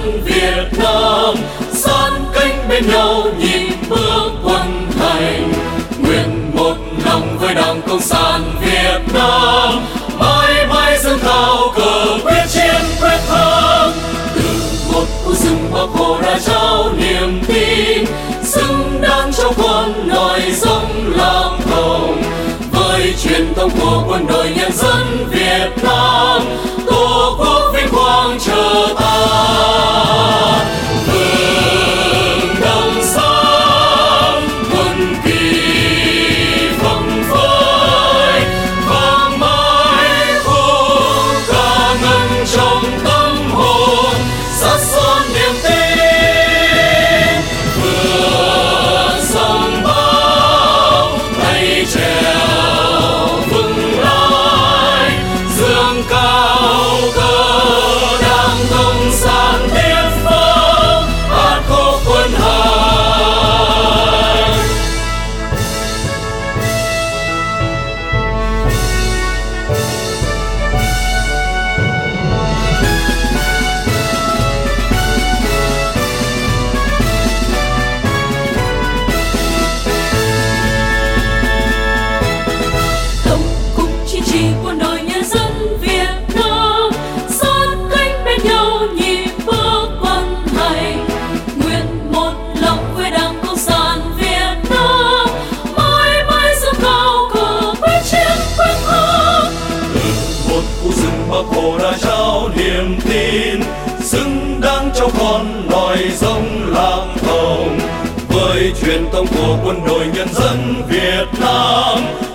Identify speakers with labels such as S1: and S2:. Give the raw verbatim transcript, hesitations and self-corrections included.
S1: dân Việt Nam, sát cánh bên nhau nhịp bước quân hành, nguyện một lòng với Đảng Cộng sản Việt Nam, mãi mãi dâng cao cờ quyết chiến quyết thắng. Từ một khu rừng Bác Hồ đã trao niềm tin, xứng đáng cho con nòi giống lam hồng, với truyền thống của quân đội nhân dân Việt Nam, Tổ quốc vinh quang chờ ta. Vừng đằng sáng quân kỳ phồng phới, vang mãi khúc ca ngân trong tâm hồn, sát son niềm tin. Vượt sông bão tay trèo vững lai, dương cao cờ Đảng Cộng sản tiên phong, hát khúc quân hành. Tổng cục chính trị quân đội nhân dân Việt Nam, sát cánh bên nhau nhịp bước quân hành, nguyện một lòng với Đảng Cộng sản Việt Nam, mãi mãi dâng cao cờ quyết chiến quyết thắng. Từ một khu rừng Bác Hồ đã trao niềm tin, xứng đáng cho con nòi giống lam hồng, với truyền thống của quân đội nhân dân Việt Nam,